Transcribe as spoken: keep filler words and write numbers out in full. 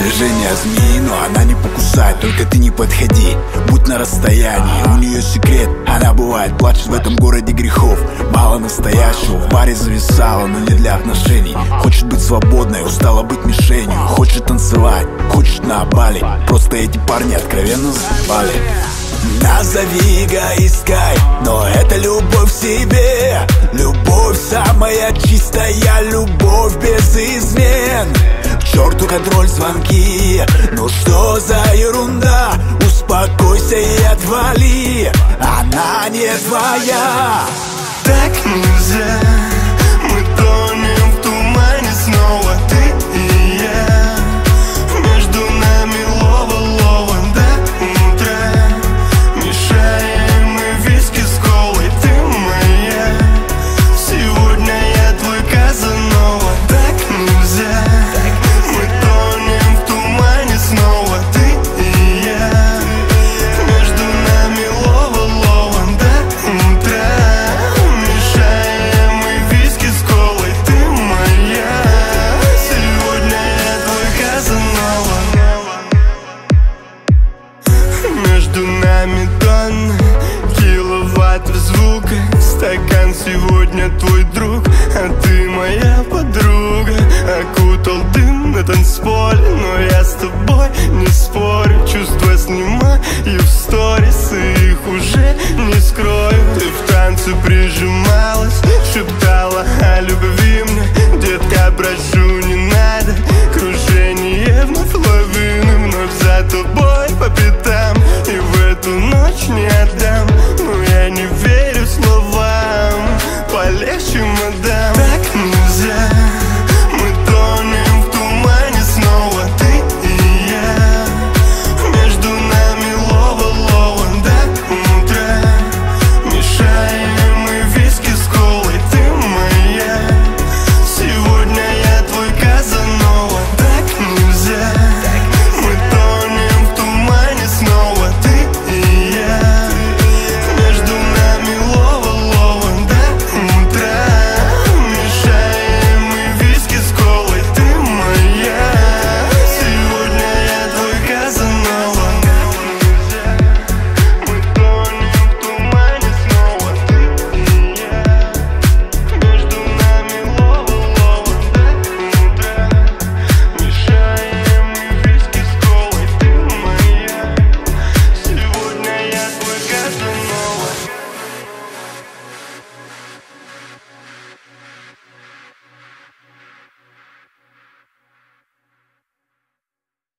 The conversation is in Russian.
движение змеи, но она не покусает. Только ты не подходи, будь на расстоянии. У нее секрет, она бывает плачет в этом городе грехов. Мало настоящего, в баре зависала, но не для отношений. Хочет быть свободной, устала быть мишенью. Хочет танцевать, хочет на Бали. Просто эти парни откровенно заебали. Назови эгоисткой, но это любовь к себе. Любовь самая чистая, любовь без измен. К черту контроль, звонки, ну что за ерунда? Успокойся и отвали, она не твоя. Так нельзя, мы тонем в тумане снова, ты и я. Между нами лова-лова до утра. Мешаем мы виски с колой, ты моя. Сегодня я твой Казанова. Так нельзя, мы тонем в тумане снова, ты и я. Между нами лова-лова до утра. Мешаем мы виски с колой, ты моя. Сегодня я твой Казанова. Между нами тонны киловаттов звука. Стакан сегодня твой друг, а ты моя подруга. Окутал дым на танцполе, но я с тобой не спорю. Чувства снимаю в сторис, и их уже не скрою. Ты в танце прижималась, шептала о любви мне. Детка, прошу, не надо. Кружение вновь лавины, вновь за тобой по пятам. И в эту ночь не отдам.